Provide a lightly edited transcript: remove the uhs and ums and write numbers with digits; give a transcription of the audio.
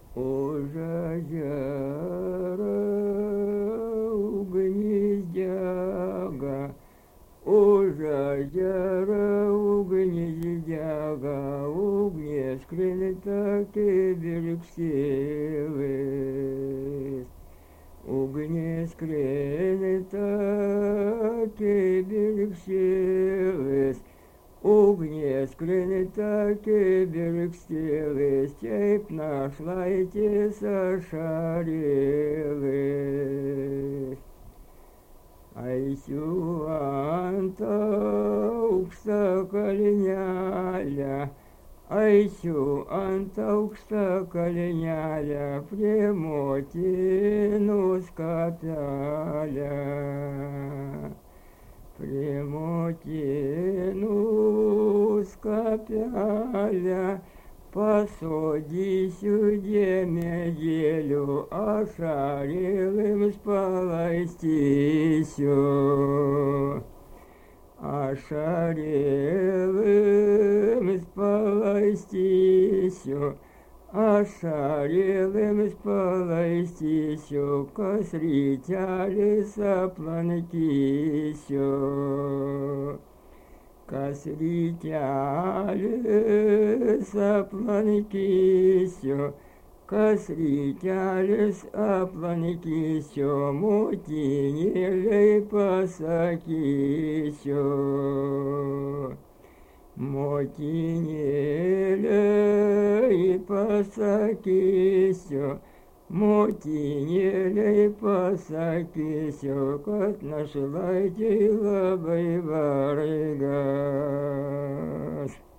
Ужазяра угнездяга, ужазяра угнездяга, угне скрынета берег силы. Угне скрынета берег силы. Угне скрынета берег силы, степь нашла эти сошарилы. Айсю антаукса калиняля, айсю антаукса калиняля, премотину скопяля. Премотину скопяля, посади сюда меделю, а шарилым споластисю. А шарилым споластисю, а шарилым споластисю, косритяли сапланкисю. Косритяли сапланкисю, косритяли сапланкисю, мутинилей пасакисю. Мотинелей пасакисю, мотинелей пасакисю, как нашла дела байварыгас.